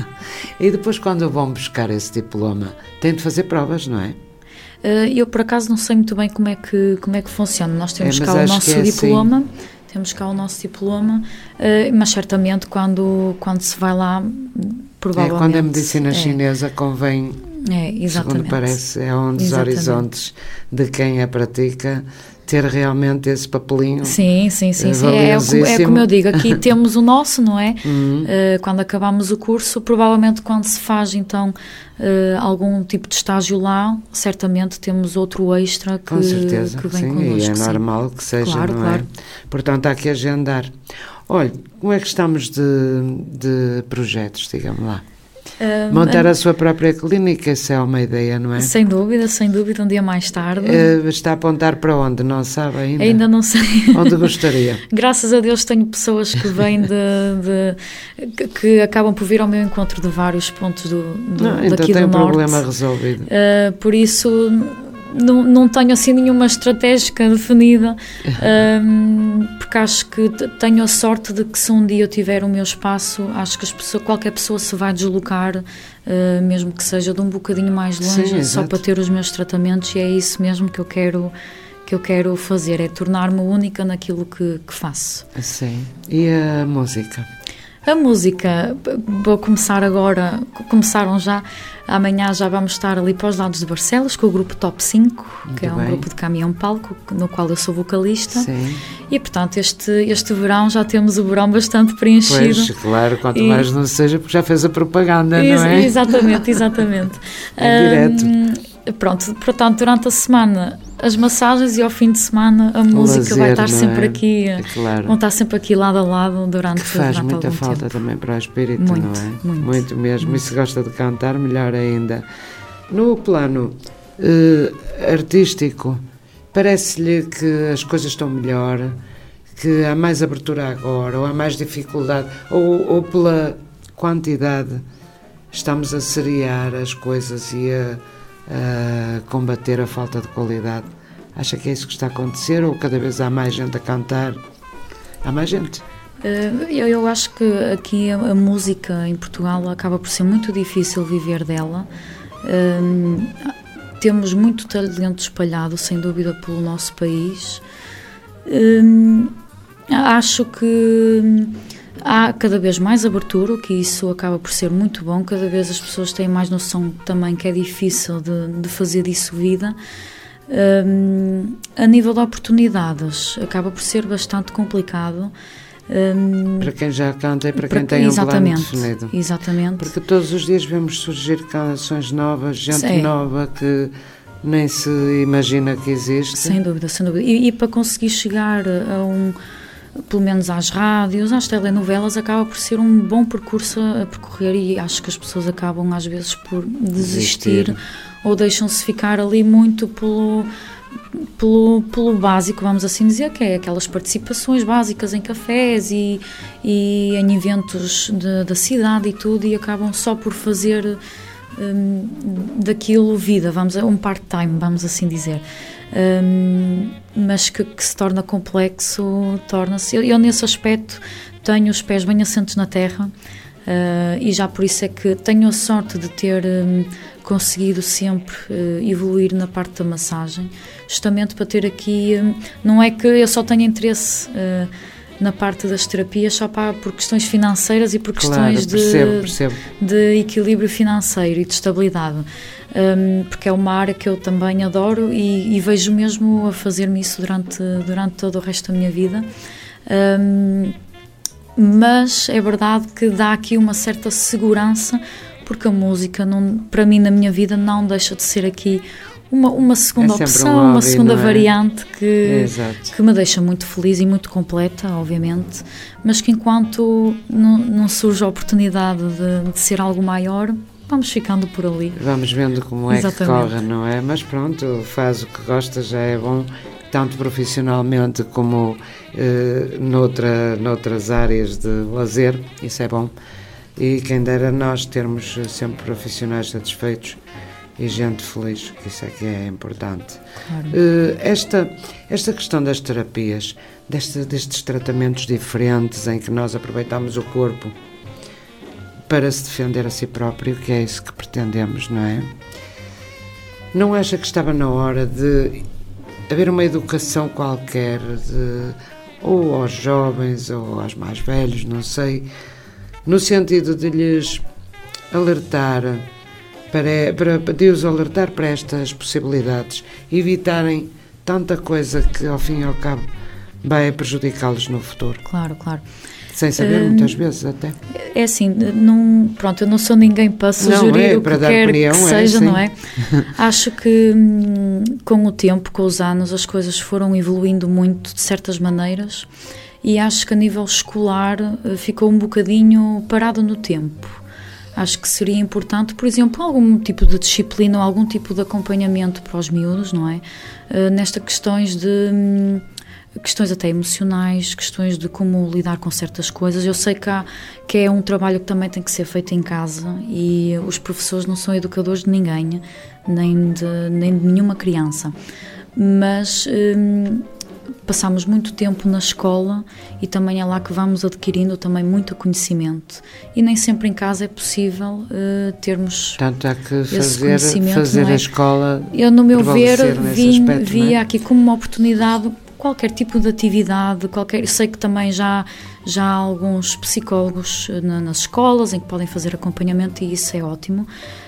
Speaker 2: E depois, quando vão buscar esse diploma, têm de fazer provas, não é?
Speaker 3: Eu, por acaso, não sei muito bem como é que, como é que funciona. Nós temos
Speaker 2: é,
Speaker 3: cá o nosso
Speaker 2: é
Speaker 3: diploma,
Speaker 2: assim.
Speaker 3: temos cá o nosso diploma, mas certamente quando, quando se vai lá, provavelmente...
Speaker 2: É, quando é medicina é. chinesa, convém...
Speaker 3: É, exatamente.
Speaker 2: Segundo parece, é um dos
Speaker 3: exatamente.
Speaker 2: horizontes de quem a pratica, ter realmente esse papelinho.
Speaker 3: Sim, sim, sim. sim. É, é como eu digo, aqui temos o nosso, não é? Uhum. Uh, quando acabamos o curso, provavelmente quando se faz então uh, algum tipo de estágio lá, certamente temos outro extra que,
Speaker 2: com certeza,
Speaker 3: que vem
Speaker 2: sim,
Speaker 3: connosco.
Speaker 2: E é
Speaker 3: sim.
Speaker 2: normal que seja,
Speaker 3: claro,
Speaker 2: não
Speaker 3: claro.
Speaker 2: é? Portanto, há que agendar. Olha, como é que estamos de, de projetos, digamos lá? Uh, Montar a sua própria clínica, isso é uma ideia, não é?
Speaker 3: Sem dúvida, sem dúvida, um dia mais tarde.
Speaker 2: Uh, está a apontar para onde? Não sabe ainda?
Speaker 3: Ainda não sei.
Speaker 2: Onde gostaria?
Speaker 3: Graças a Deus tenho pessoas que vêm de, de... que acabam por vir ao meu encontro de vários pontos do, do,
Speaker 2: não, então
Speaker 3: daqui
Speaker 2: tem
Speaker 3: do
Speaker 2: um
Speaker 3: norte.
Speaker 2: problema resolvido.
Speaker 3: Uh, por isso... Não, não tenho assim nenhuma estratégica definida, um, porque acho que tenho a sorte de que se um dia eu tiver o meu espaço, acho que as pessoas, qualquer pessoa se vai deslocar, uh, mesmo que seja de um bocadinho mais longe,
Speaker 2: sim,
Speaker 3: só para ter os meus tratamentos, e é isso mesmo que eu quero, que eu quero fazer, é tornar-me única naquilo que, que faço.
Speaker 2: Sim. E a música?
Speaker 3: A música, vou começar agora, começaram já, amanhã já vamos estar ali para os lados de Barcelos com o grupo Top cinco,
Speaker 2: muito
Speaker 3: que é um
Speaker 2: bem.
Speaker 3: grupo de caminhão-palco, no qual eu sou vocalista.
Speaker 2: Sim.
Speaker 3: E portanto este, este verão já temos o verão bastante preenchido.
Speaker 2: Pois, claro, quanto
Speaker 3: e...
Speaker 2: mais não seja, porque já fez a propaganda,
Speaker 3: Ex-
Speaker 2: não é?
Speaker 3: Exatamente, exatamente.
Speaker 2: É direto.
Speaker 3: Um, Pronto, portanto, durante a semana as massagens e ao fim de semana a música
Speaker 2: lazer,
Speaker 3: vai estar sempre
Speaker 2: é?
Speaker 3: aqui,
Speaker 2: É claro.
Speaker 3: vão estar sempre aqui lado a lado durante,
Speaker 2: que faz
Speaker 3: durante
Speaker 2: muita
Speaker 3: algum
Speaker 2: falta
Speaker 3: tempo.
Speaker 2: também para o espírito,
Speaker 3: muito,
Speaker 2: não é?
Speaker 3: Muito,
Speaker 2: muito mesmo.
Speaker 3: Muito.
Speaker 2: E se gosta de cantar, melhor ainda. No plano eh, artístico, parece-lhe que as coisas estão melhor, que há mais abertura agora, ou há mais dificuldade, ou, ou pela quantidade estamos a seriar as coisas e a a combater a falta de qualidade. Acha que é isso que está a acontecer, ou cada vez há mais gente a cantar? Há mais gente?
Speaker 3: Eu, eu acho que aqui a, a música em Portugal acaba por ser muito difícil viver dela. Um, temos muito talento espalhado, sem dúvida, pelo nosso país. Um, acho que há cada vez mais abertura, que isso acaba por ser muito bom, cada vez as pessoas têm mais noção também que é difícil de, de fazer disso vida. Um, a nível de oportunidades, acaba por ser bastante complicado. Um,
Speaker 2: para quem já canta e para, para quem tem um plano definido.
Speaker 3: Exatamente.
Speaker 2: Porque todos os dias vemos surgir canções novas, gente
Speaker 3: Sim.
Speaker 2: nova que nem se imagina que existe.
Speaker 3: Sem dúvida, sem dúvida. E, e para conseguir chegar a um... pelo menos às rádios, às telenovelas, acaba por ser um bom percurso a percorrer, e acho que as pessoas acabam às vezes por desistir, desistir. Ou deixam-se ficar ali muito pelo, pelo, pelo básico, vamos assim dizer, que é aquelas participações básicas em cafés e, e em eventos de, da cidade e tudo, e acabam só por fazer um, daquilo vida, vamos um part-time, vamos assim dizer. Um, mas que, que se torna complexo, torna-se... Eu, eu nesse aspecto tenho os pés bem assentes na terra, Uh, e já por isso é que tenho a sorte de ter um, conseguido sempre uh, evoluir na parte da massagem, justamente para ter aqui, um, não é que eu só tenho interesse uh, na parte das terapias só para, por questões financeiras e por questões
Speaker 2: claro, percebo,
Speaker 3: de,
Speaker 2: percebo.
Speaker 3: de equilíbrio financeiro e de estabilidade, um, porque é uma área que eu também adoro e, e vejo mesmo a fazer-me isso durante, durante todo o resto da minha vida. Um, mas é verdade que dá aqui uma certa segurança, porque a música, não, para mim, na minha vida, não deixa de ser aqui uma, uma segunda
Speaker 2: é
Speaker 3: opção,
Speaker 2: um hobby,
Speaker 3: uma segunda
Speaker 2: é?
Speaker 3: variante que,
Speaker 2: é
Speaker 3: que me deixa muito feliz e muito completa, obviamente, mas que enquanto não, não surge a oportunidade de, de ser algo maior, vamos ficando por ali.
Speaker 2: Vamos vendo como é
Speaker 3: Exatamente.
Speaker 2: que corre, não é? Mas pronto, faz o que gosta, já é bom, tanto profissionalmente como eh, noutra, noutras áreas de lazer, isso é bom. E quem dera nós termos sempre profissionais satisfeitos e gente feliz, que isso é que é importante.
Speaker 3: Claro.
Speaker 2: Eh, esta, esta questão das terapias, deste, destes tratamentos diferentes em que nós aproveitamos o corpo para se defender a si próprio, que é isso que pretendemos, não é? Não acha que estava na hora de haver uma educação qualquer, de, ou aos jovens ou aos mais velhos, não sei, no sentido de lhes alertar, para, para, de os alertar para estas possibilidades, evitarem tanta coisa que ao fim e ao cabo vai prejudicá-los no futuro?
Speaker 3: Claro, claro.
Speaker 2: Sem saber,
Speaker 3: hum,
Speaker 2: muitas vezes até.
Speaker 3: É assim, não, pronto, eu não sou ninguém para sugerir
Speaker 2: não, é,
Speaker 3: o
Speaker 2: para
Speaker 3: que
Speaker 2: dar
Speaker 3: quer
Speaker 2: opinião,
Speaker 3: que seja,
Speaker 2: é,
Speaker 3: não é? Acho que hum, com o tempo, com os anos, as coisas foram evoluindo muito de certas maneiras e acho que a nível escolar ficou um bocadinho parado no tempo. Acho que seria importante, por exemplo, algum tipo de disciplina ou algum tipo de acompanhamento para os miúdos, não é? Uh, nesta questões de... Hum, questões até emocionais, questões de como lidar com certas coisas. Eu sei que, há, que é um trabalho que também tem que ser feito em casa e os professores não são educadores de ninguém, nem de, nem de nenhuma criança, mas hum, passamos muito tempo na escola e também é lá que vamos adquirindo também muito conhecimento e nem sempre em casa é possível uh, termos
Speaker 2: Portanto, há que
Speaker 3: esse
Speaker 2: fazer,
Speaker 3: conhecimento,
Speaker 2: fazer
Speaker 3: não é?
Speaker 2: a escola.
Speaker 3: Eu, no meu ver, vi,
Speaker 2: aspecto,
Speaker 3: via
Speaker 2: é?
Speaker 3: aqui como uma oportunidade qualquer tipo de atividade, qualquer, eu sei que também já, já há alguns psicólogos na, nas escolas em que podem fazer acompanhamento e isso é ótimo,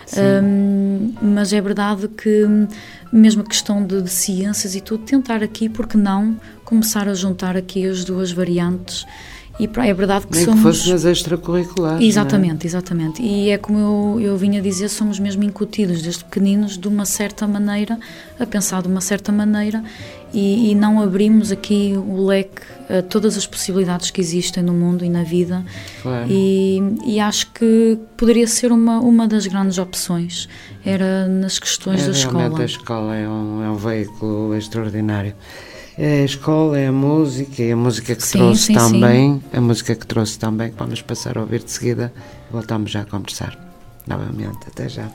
Speaker 3: um, mas é verdade que mesmo a questão de, de ciências e tudo, tentar aqui, porque não, começar a juntar aqui as duas variantes. E é verdade que
Speaker 2: Nem
Speaker 3: somos...
Speaker 2: que fosse nas extracurriculares.
Speaker 3: Exatamente,
Speaker 2: não é?
Speaker 3: exatamente. E é como eu, eu vinha dizer, somos mesmo incutidos desde pequeninos de uma certa maneira, a pensar de uma certa maneira e, e não abrimos aqui o leque a todas as possibilidades que existem no mundo e na vida.
Speaker 2: Claro.
Speaker 3: E, e acho que poderia ser uma, uma das grandes opções, era nas questões
Speaker 2: é,
Speaker 3: da escola.
Speaker 2: Realmente a escola é um, é um veículo extraordinário. É a escola, é a música, e a música que sim, trouxe
Speaker 3: sim,
Speaker 2: também,
Speaker 3: sim.
Speaker 2: a música que trouxe também, que vamos passar a ouvir de seguida, voltamos já a conversar novamente, até já.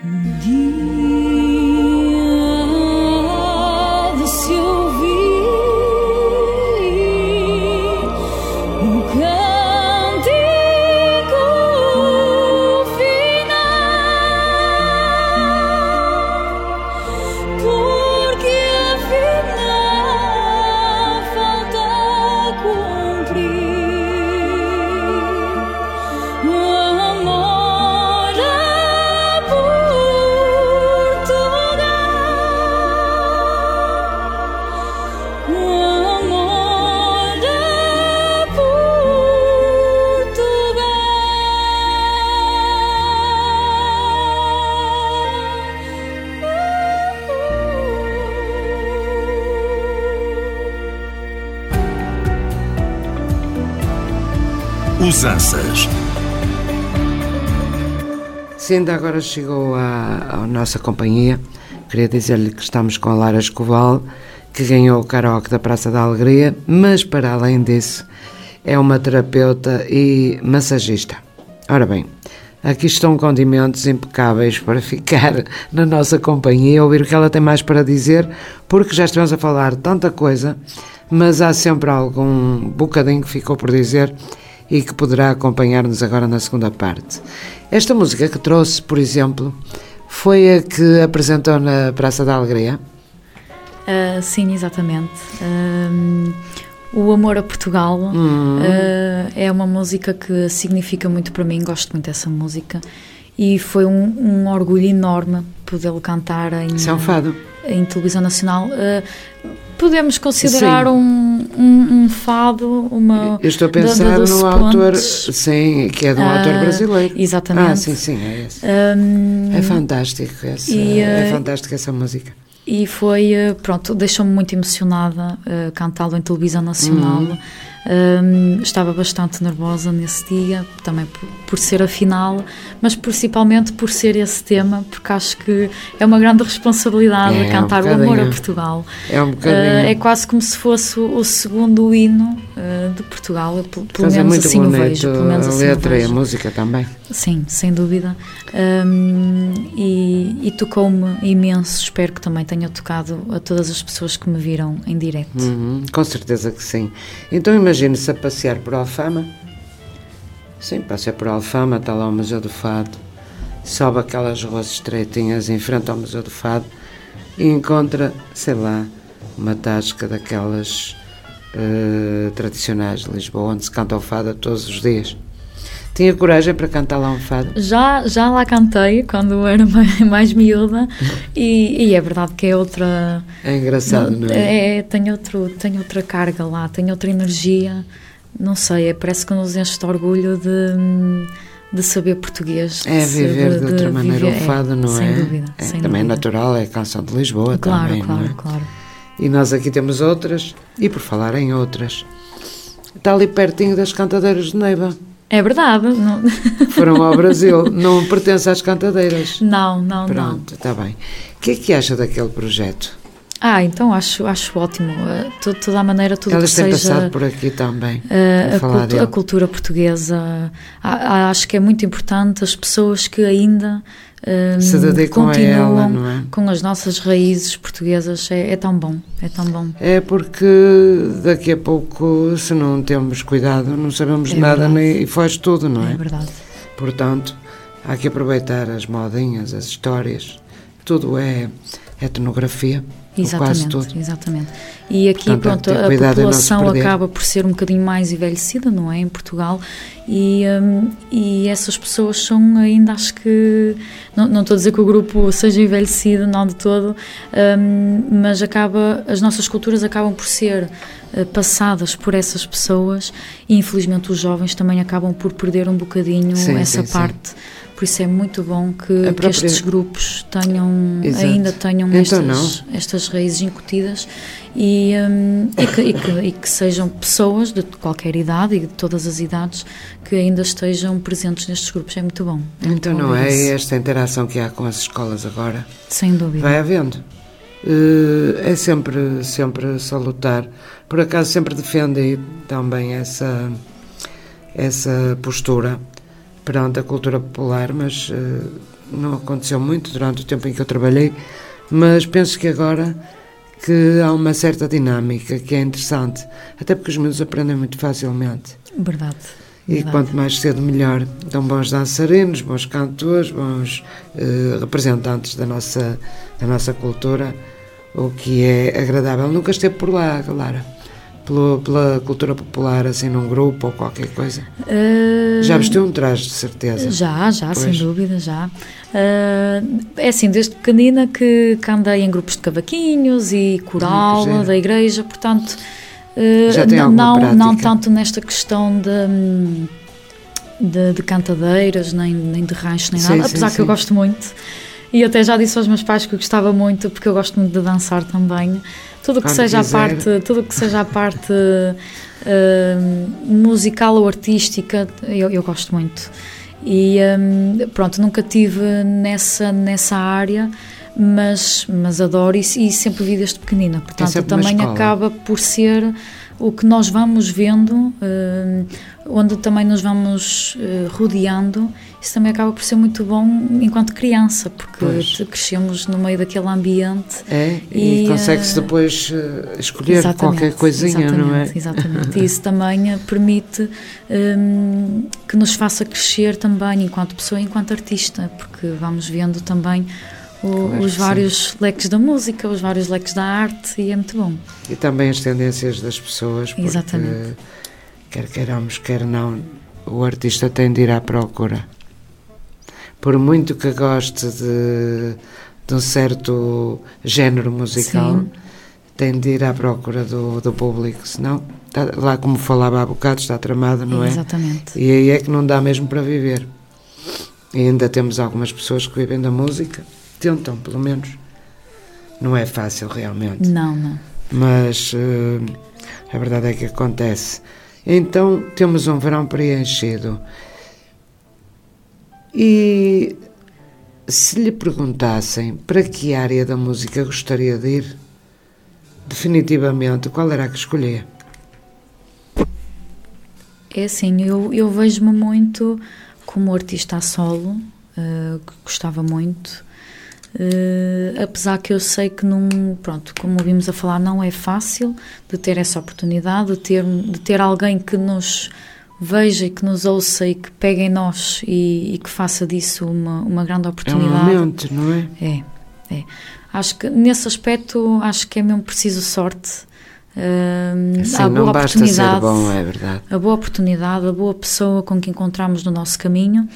Speaker 1: Usanças.
Speaker 2: Se ainda agora chegou à, à nossa companhia, queria dizer-lhe que estamos com a Lara Escoval, que ganhou o karaoke da Praça da Alegria, mas para além disso é uma terapeuta e massagista. Ora bem, aqui estão condimentos impecáveis para ficar na nossa companhia e ouvir o que ela tem mais para dizer, porque já estivemos a falar de tanta coisa, mas há sempre algum bocadinho que ficou por dizer e que poderá acompanhar-nos agora na segunda parte. Esta música que trouxe, por exemplo, foi a que apresentou na Praça da Alegria?
Speaker 3: Uh, sim, exatamente. Uh, o Amor a Portugal uhum. uh, é uma música que significa muito para mim, gosto muito dessa música, e foi um, um orgulho enorme podê-lo cantar em,
Speaker 2: Isso é um fado.
Speaker 3: em televisão nacional. Uh, podemos considerar um, um, um fado, uma...
Speaker 2: Eu estou a pensar no autor, sim, que é de um uh, autor brasileiro.
Speaker 3: Exatamente.
Speaker 2: Ah, sim, sim, é esse.
Speaker 3: Um,
Speaker 2: é fantástico, essa, e, uh, é fantástica essa música.
Speaker 3: E foi, pronto, deixou-me muito emocionada uh, cantá-lo em televisão nacional. Uhum. Um, estava bastante nervosa nesse dia, também por, por ser a final, mas principalmente por ser esse tema, porque acho que é uma grande responsabilidade é, cantar um o Amor a Portugal.
Speaker 2: É um bocadinho. Uh,
Speaker 3: é quase como se fosse o, o segundo hino uh, de Portugal, pelo, pelo menos
Speaker 2: é muito
Speaker 3: assim
Speaker 2: bonito,
Speaker 3: o vejo. Pelo menos
Speaker 2: a
Speaker 3: assim
Speaker 2: letra e a música também.
Speaker 3: Sim, sem dúvida. Um, e, e tocou-me imenso, espero que também tenha tocado a todas as pessoas que me viram em direto.
Speaker 2: Uhum, com certeza que sim. Então imagine-se a passear por Alfama. Sim, passear por Alfama, está lá o Museu do Fado, sobe aquelas ruas estreitinhas em frente ao Museu do Fado e encontra, sei lá, uma tasca daquelas uh, tradicionais de Lisboa, onde se canta o fado todos os dias. Tinha coragem para cantar lá um fado?
Speaker 3: Já, já lá cantei quando era mais, mais miúda e, e é verdade que é outra...
Speaker 2: É engraçado, não, não é?
Speaker 3: é tem, outro, tem outra carga lá, tem outra energia, não sei, é, parece que nos enche de orgulho de, de saber português.
Speaker 2: É viver de, de outra
Speaker 3: de
Speaker 2: maneira
Speaker 3: viver,
Speaker 2: o fado, não
Speaker 3: sem
Speaker 2: é?
Speaker 3: Dúvida,
Speaker 2: é
Speaker 3: sem
Speaker 2: também
Speaker 3: dúvida.
Speaker 2: Natural, é a canção de Lisboa
Speaker 3: claro,
Speaker 2: também,
Speaker 3: claro,
Speaker 2: não é?
Speaker 3: Claro.
Speaker 2: E nós aqui temos outras, e por falar em outras, está ali pertinho das cantadeiras de Neiva.
Speaker 3: É verdade. Não...
Speaker 2: Foram ao Brasil, não pertence às cantadeiras.
Speaker 3: Não, não,
Speaker 2: Pronto,
Speaker 3: não.
Speaker 2: Pronto, está bem. O que é que acha daquele projeto?
Speaker 3: Ah, então acho, acho ótimo. Uh, toda, toda a maneira, tudo
Speaker 2: Elas
Speaker 3: que
Speaker 2: têm
Speaker 3: seja...
Speaker 2: passado por aqui também,
Speaker 3: uh,
Speaker 2: a,
Speaker 3: a,
Speaker 2: falar
Speaker 3: cultu- a cultura portuguesa. Ah, acho que é muito importante as pessoas que ainda um,
Speaker 2: se dedicam
Speaker 3: continuam
Speaker 2: a ela, não é?
Speaker 3: Com as nossas raízes portuguesas. É, é tão bom, é tão bom.
Speaker 2: É porque daqui a pouco, se não temos cuidado, não sabemos
Speaker 3: é
Speaker 2: nada
Speaker 3: verdade.
Speaker 2: nem, e foge tudo, não é?
Speaker 3: É verdade.
Speaker 2: Portanto, há que aproveitar as modinhas, as histórias, tudo é etnografia.
Speaker 3: Exatamente,
Speaker 2: quase tudo.
Speaker 3: exatamente. E aqui,
Speaker 2: Portanto,
Speaker 3: pronto, a população acaba por ser um bocadinho mais envelhecida, não é? Em Portugal, e, um, e essas pessoas são ainda, acho que, não, não estou a dizer que o grupo seja envelhecido, não de todo, um, mas acaba, as nossas culturas acabam por ser uh, passadas por essas pessoas e, infelizmente, os jovens também acabam por perder um bocadinho sim, essa sim, parte. Sim. Por isso é muito bom que, própria... que estes grupos tenham, ainda tenham então estas, estas raízes incutidas e, um, e, que, e, que, e que sejam pessoas de qualquer idade e de todas as idades que ainda estejam presentes nestes grupos. É muito bom. É muito
Speaker 2: então
Speaker 3: bom
Speaker 2: não é
Speaker 3: isso.
Speaker 2: Esta interação que há com as escolas agora?
Speaker 3: Sem dúvida.
Speaker 2: Vai havendo. Uh, é sempre, sempre salutar. Por acaso sempre defendi também essa, essa postura perante a cultura popular, mas uh, não aconteceu muito durante o tempo em que eu trabalhei, mas penso que agora que há uma certa dinâmica que é interessante, até porque os miúdos aprendem muito facilmente.
Speaker 3: Verdade.
Speaker 2: E
Speaker 3: verdade.
Speaker 2: quanto mais cedo melhor. Então, bons dançarinos, bons cantores, bons eh, representantes da nossa, da nossa cultura, o que é agradável. Nunca esteve por lá, Lara? Pela, pela cultura popular, assim, num grupo ou qualquer coisa? Uh, já vestiu um traje, de certeza?
Speaker 3: Já, já, pois. Sem dúvida, já. Uh, é assim, desde pequenina que, que andei em grupos de cavaquinhos e coral hum, da igreja, portanto, uh,
Speaker 2: já tem
Speaker 3: não,
Speaker 2: alguma
Speaker 3: não tanto nesta questão de, de, de cantadeiras, nem, nem de rancho, nem sim, nada, apesar sim, que sim. eu gosto muito. E até já disse aos meus pais que eu gostava muito, porque eu gosto muito de dançar também. Tudo que seja quiser. a parte, tudo que seja a parte uh, musical ou artística, eu, eu gosto muito. E um, pronto, nunca tive nessa, nessa área, mas, mas adoro e, e sempre vi desde pequenina. Portanto, também acaba por ser o que nós vamos vendo, uh, onde também nos vamos uh, rodeando. Isso também acaba por ser muito bom enquanto criança, porque pois. crescemos no meio daquele ambiente.
Speaker 2: É, e, e consegue-se depois uh, escolher qualquer coisinha, não é?
Speaker 3: Exatamente, e isso também uh, permite um, que nos faça crescer também enquanto pessoa e enquanto artista, porque vamos vendo também o, os vários sim. leques da música, os vários leques da arte, e é muito bom.
Speaker 2: E também as tendências das pessoas, porque
Speaker 3: exatamente.
Speaker 2: quer queiramos, quer não, o artista tem de ir à procura. Por muito que goste de, de um certo género musical, sim. tem de ir à procura do, do público, senão, está, lá como falava há bocado, está tramado, não é?
Speaker 3: Exatamente.
Speaker 2: E aí é que não dá mesmo para viver. E ainda temos algumas pessoas que vivem da música, tentam, pelo menos. Não é fácil, realmente.
Speaker 3: Não, não.
Speaker 2: Mas uh, a verdade é que acontece. Então, temos um verão preenchido. E se lhe perguntassem para que área da música gostaria de ir, definitivamente, qual era a que escolhia?
Speaker 3: É assim, eu, eu vejo-me muito como artista a solo, uh, que gostava muito, uh, apesar que eu sei que, não, pronto, como ouvimos a falar, não é fácil de ter essa oportunidade, de ter, de ter alguém que nos veja e que nos ouça e que pegue em nós e, e que faça disso uma, uma grande oportunidade.
Speaker 2: É um momento, não é?
Speaker 3: É, é. Acho que nesse aspecto, acho que é mesmo preciso sorte. Uh,
Speaker 2: assim,
Speaker 3: a boa
Speaker 2: não basta
Speaker 3: oportunidade,
Speaker 2: ser bom, é verdade.
Speaker 3: A boa oportunidade, a boa pessoa com que encontramos no nosso caminho.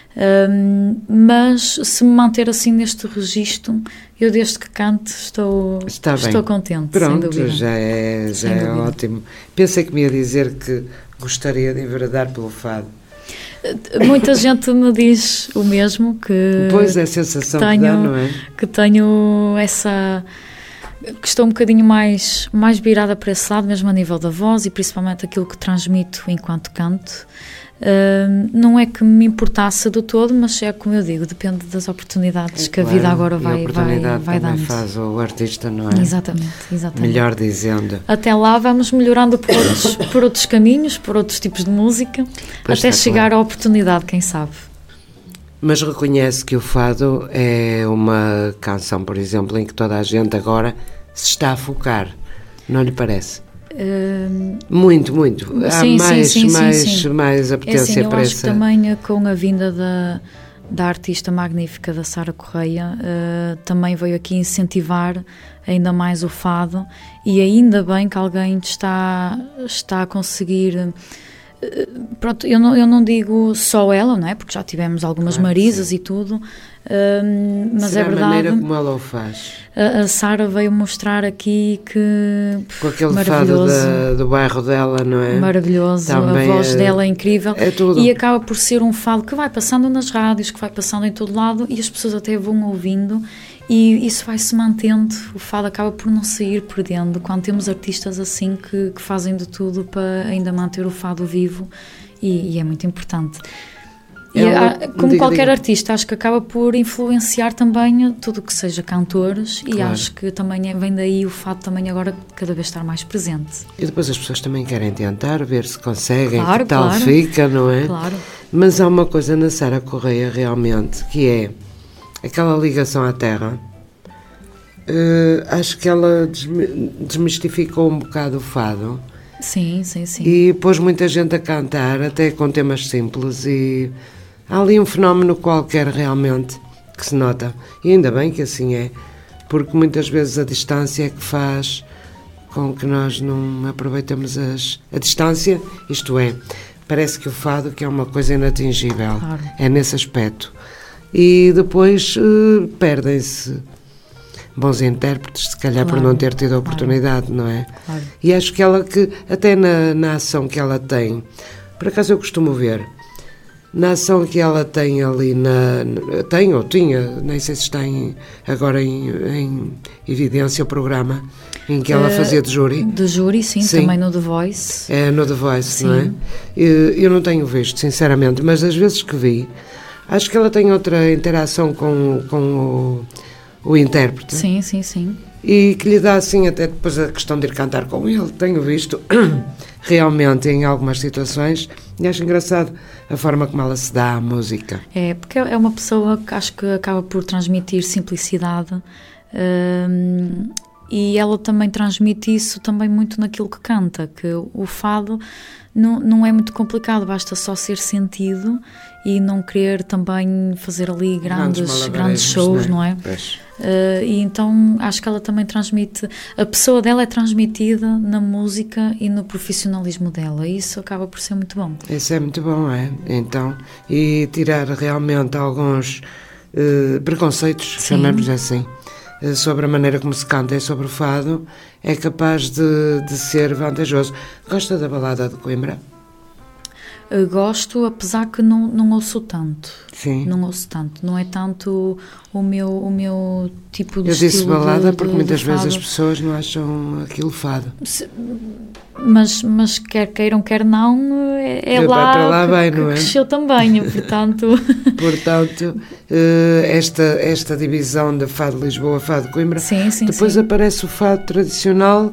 Speaker 3: Uh, mas se me manter assim neste registro, eu desde que canto estou,
Speaker 2: Está bem.
Speaker 3: estou contente.
Speaker 2: Pronto,
Speaker 3: sem
Speaker 2: já é, já é ótimo. Pensei que me ia dizer que gostaria de enveredar pelo fado.
Speaker 3: Muita gente me diz o mesmo, que
Speaker 2: pois é a sensação
Speaker 3: tenho,
Speaker 2: que dá, não é?
Speaker 3: Que tenho essa... que estou um bocadinho mais, mais virada para esse lado, mesmo a nível da voz e principalmente aquilo que transmito enquanto canto. Uh, não é que me importasse do todo, mas é como eu digo, depende das oportunidades é, que claro, a vida agora vai,
Speaker 2: a oportunidade
Speaker 3: vai, vai dando.
Speaker 2: Faz o artista, não é?
Speaker 3: Exatamente, exatamente.
Speaker 2: Melhor dizendo.
Speaker 3: Até lá vamos melhorando por outros, por outros caminhos, por outros tipos de música, pois até chegar claro. à oportunidade, quem sabe.
Speaker 2: Mas reconhece que o fado é uma canção, por exemplo, em que toda a gente agora se está a focar, não lhe parece? Uh, muito, muito. Há
Speaker 3: sim,
Speaker 2: mais,
Speaker 3: sim, sim,
Speaker 2: mais,
Speaker 3: sim, sim.
Speaker 2: mais apetência
Speaker 3: é assim, eu
Speaker 2: para
Speaker 3: acho
Speaker 2: essa...
Speaker 3: que também com a vinda da, da artista magnífica da Sara Correia, uh, também veio aqui incentivar ainda mais o fado, e ainda bem que alguém está, está a conseguir... Uh, pronto, eu não, eu não digo só ela, não é? Porque já tivemos algumas claro, Marisas sim. e tudo, uh, mas
Speaker 2: será
Speaker 3: é verdade.
Speaker 2: a maneira como ela o faz.
Speaker 3: A, a Sara veio mostrar aqui que
Speaker 2: com aquele fado da, do bairro dela, não é?
Speaker 3: Maravilhoso, também a voz é, dela é incrível
Speaker 2: é tudo.
Speaker 3: E acaba por ser um fado que vai passando nas rádios, que vai passando em todo lado e as pessoas até vão ouvindo e isso vai se mantendo, o fado acaba por não sair perdendo quando temos artistas assim que, que fazem de tudo para ainda manter o fado vivo e, e é muito importante. E, é uma, como diga, qualquer diga. artista, acho que acaba por influenciar também tudo o que seja cantores claro. E acho que também é, vem daí o fado também agora cada vez estar mais presente.
Speaker 2: E depois as pessoas também querem tentar, ver se conseguem,
Speaker 3: claro,
Speaker 2: que tal
Speaker 3: claro.
Speaker 2: fica, não é?
Speaker 3: Claro.
Speaker 2: Mas há uma coisa na Sara Correia realmente, que é aquela ligação à terra. Uh, acho que ela desmistificou um bocado o fado.
Speaker 3: Sim, sim, sim.
Speaker 2: E pôs muita gente a cantar, até com temas simples, e há ali um fenómeno qualquer realmente que se nota. E ainda bem que assim é, porque muitas vezes a distância é que faz com que nós não aproveitemos as, a distância, isto é, parece que o fado que é uma coisa inatingível,
Speaker 3: claro.
Speaker 2: É nesse aspecto. E depois uh, perdem-se bons intérpretes, se calhar
Speaker 3: claro,
Speaker 2: por não ter tido a oportunidade,
Speaker 3: claro.
Speaker 2: não é?
Speaker 3: Claro.
Speaker 2: E acho que ela que, até na, na ação que ela tem, por acaso eu costumo ver, na ação que ela tem ali, na, tem ou tinha, nem sei se está em, agora em, em evidência o programa, em que ela uh, fazia de júri.
Speaker 3: De júri, sim, sim, também no The Voice.
Speaker 2: É, no The Voice,
Speaker 3: sim.
Speaker 2: Não é? Eu não tenho visto, sinceramente, mas as vezes que vi, acho que ela tem outra interação com, com o... o intérprete.
Speaker 3: Sim, sim, sim.
Speaker 2: E que lhe dá assim até depois a questão de ir cantar com ele. Tenho visto realmente em algumas situações e acho engraçado a forma como ela se dá à música.
Speaker 3: É, porque é uma pessoa que acho que acaba por transmitir simplicidade hum, e ela também transmite isso também muito naquilo que canta, que o fado não, não é muito complicado, basta só ser sentido e não querer também fazer ali grandes, grandes, grandes shows, não é? Não é? Uh, e então acho que ela também transmite, a pessoa dela é transmitida na música e no profissionalismo dela, e isso acaba por ser muito bom.
Speaker 2: Isso é muito bom, é? Então, e tirar realmente alguns uh, preconceitos, chamemos assim, uh, sobre a maneira como se canta e sobre o fado, é capaz de, de ser vantajoso. Gosta da balada de Coimbra?
Speaker 3: Uh, gosto, apesar que não, não ouço tanto.
Speaker 2: Sim.
Speaker 3: Não ouço tanto. Não é tanto o meu, o meu tipo de
Speaker 2: Eu
Speaker 3: estilo.
Speaker 2: disse balada
Speaker 3: de,
Speaker 2: porque
Speaker 3: de,
Speaker 2: muitas
Speaker 3: de
Speaker 2: vezes
Speaker 3: fado.
Speaker 2: as pessoas não acham aquilo fado.
Speaker 3: Se, mas, mas quer queiram, quer não, é, é lá,
Speaker 2: para lá
Speaker 3: que,
Speaker 2: bem,
Speaker 3: que
Speaker 2: não é?
Speaker 3: cresceu também, portanto...
Speaker 2: Portanto, uh, esta, esta divisão de fado de Lisboa, fado de Coimbra,
Speaker 3: sim, sim,
Speaker 2: depois
Speaker 3: sim.
Speaker 2: aparece o fado tradicional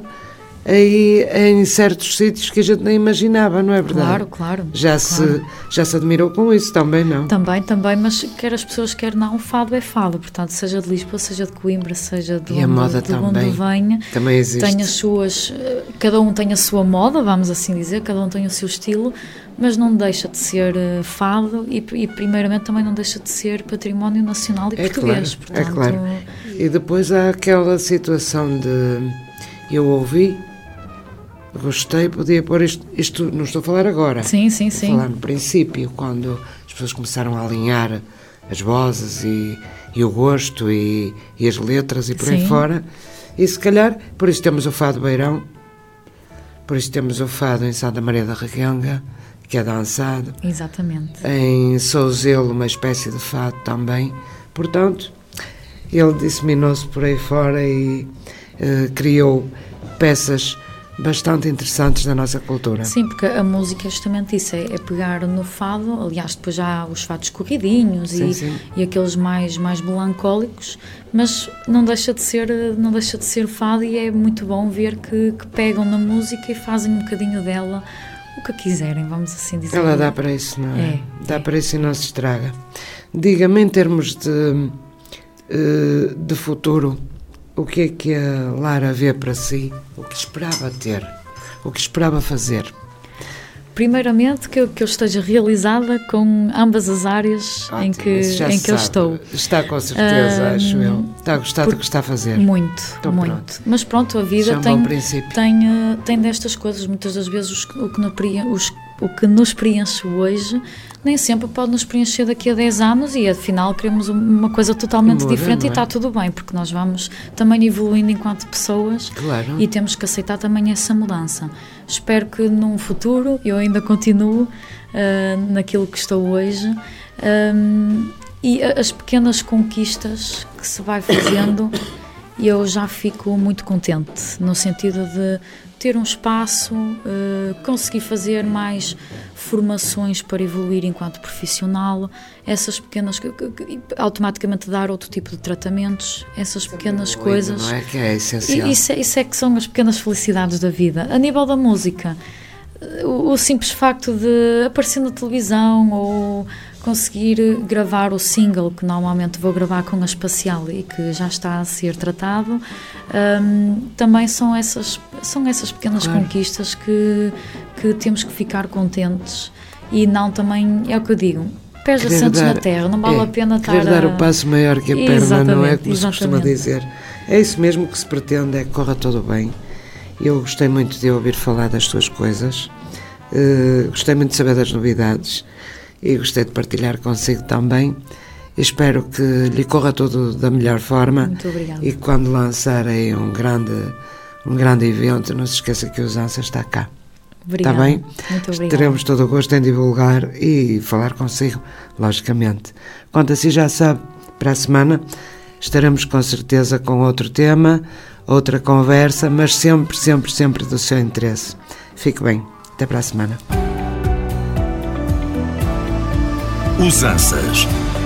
Speaker 2: aí em certos sítios que a gente nem imaginava, não é verdade?
Speaker 3: Claro, claro.
Speaker 2: Já,
Speaker 3: claro.
Speaker 2: Se, já se admirou com isso também, não?
Speaker 3: Também, também, mas quer as pessoas, quer não, o fado é fado, portanto, seja de Lisboa, seja de Coimbra, seja de,
Speaker 2: e
Speaker 3: onde,
Speaker 2: a moda
Speaker 3: de
Speaker 2: também,
Speaker 3: onde venha,
Speaker 2: também existe.
Speaker 3: Tem as suas, cada um tem a sua moda, vamos assim dizer, cada um tem o seu estilo, mas não deixa de ser uh, fado e, e primeiramente também não deixa de ser património nacional e
Speaker 2: é
Speaker 3: português.
Speaker 2: Claro,
Speaker 3: portanto...
Speaker 2: é claro. E depois há aquela situação de eu ouvi, gostei, podia pôr isto, isto, não estou a falar agora.
Speaker 3: Sim, sim,
Speaker 2: estou
Speaker 3: sim.
Speaker 2: a falar no princípio, quando as pessoas começaram a alinhar as vozes e, e o gosto e, e as letras e por
Speaker 3: sim.
Speaker 2: aí fora. E se calhar, por isso temos o fado Beirão, por isso temos o fado em Santa Maria da Reguenga, que é dançado.
Speaker 3: Exatamente.
Speaker 2: Em Souzelo, uma espécie de fado também. Portanto, ele disseminou-se por aí fora e uh, criou peças bastante interessantes da nossa cultura.
Speaker 3: Sim, porque a música é justamente isso, é, é pegar no fado, aliás depois já há os fados corridinhos
Speaker 2: sim,
Speaker 3: e,
Speaker 2: sim.
Speaker 3: e aqueles mais, mais melancólicos, mas não deixa de ser, não deixa de ser fado e é muito bom ver que, que pegam na música e fazem um bocadinho dela o que quiserem, vamos assim dizer.
Speaker 2: Ela dá para isso, não é?
Speaker 3: é
Speaker 2: dá
Speaker 3: é.
Speaker 2: para isso e não se estraga. Diga-me em termos de, de futuro, o que é que a Lara vê para si? O que esperava ter? O que esperava fazer?
Speaker 3: Primeiramente, que eu, que eu esteja realizada com ambas as áreas
Speaker 2: Ótimo,
Speaker 3: em que, em que eu estou.
Speaker 2: Está com certeza,
Speaker 3: um,
Speaker 2: acho eu. Está a gostar
Speaker 3: por,
Speaker 2: do que está a fazer.
Speaker 3: Muito,
Speaker 2: então,
Speaker 3: muito.
Speaker 2: Pronto.
Speaker 3: Mas pronto, a vida
Speaker 2: é um
Speaker 3: tem, tem, tem destas coisas. Muitas das vezes os, o, que nos preenche, os, o que nos preenche hoje nem sempre pode nos preencher daqui a dez anos e afinal queremos uma coisa totalmente
Speaker 2: Muda,
Speaker 3: diferente
Speaker 2: é?
Speaker 3: E está tudo bem, porque nós vamos também evoluindo enquanto pessoas
Speaker 2: claro.
Speaker 3: E temos que aceitar também essa mudança. Espero que num futuro eu ainda continuo uh, naquilo que estou hoje um, e as pequenas conquistas que se vai fazendo eu já fico muito contente, no sentido de ter um espaço, uh, conseguir fazer mais formações para evoluir enquanto profissional, essas pequenas, automaticamente dar outro tipo de tratamentos, essas pequenas coisas.
Speaker 2: Não é que é essencial.
Speaker 3: E isso, é, isso é que são as pequenas felicidades da vida. A nível da música, o, o simples facto de aparecer na televisão ou conseguir gravar o single que normalmente vou gravar com a Espacial e que já está a ser tratado, um, também são essas, são essas pequenas claro. conquistas que, que temos que ficar contentes e não também, é o que eu digo, pés assentes na terra, não vale é, a pena estar a...
Speaker 2: dar o passo maior que a perna, exatamente, não é como exatamente. se costuma dizer. É isso mesmo que se pretende, é que corra tudo bem. Eu gostei muito de ouvir falar das tuas coisas, uh, gostei muito de saber das novidades e gostei de partilhar consigo também. Espero que lhe corra tudo da melhor forma.
Speaker 3: Muito obrigada.
Speaker 2: E quando lançarem um grande, um grande evento, não se esqueça que o Usança está cá.
Speaker 3: Obrigada.
Speaker 2: Está bem?
Speaker 3: Muito obrigada.
Speaker 2: Teremos todo o gosto em divulgar e falar consigo, logicamente. Quanto assim já sabe, para a semana estaremos com certeza com outro tema, outra conversa, mas sempre, sempre, sempre do seu interesse. Fique bem. Até para a semana.
Speaker 1: Usanças.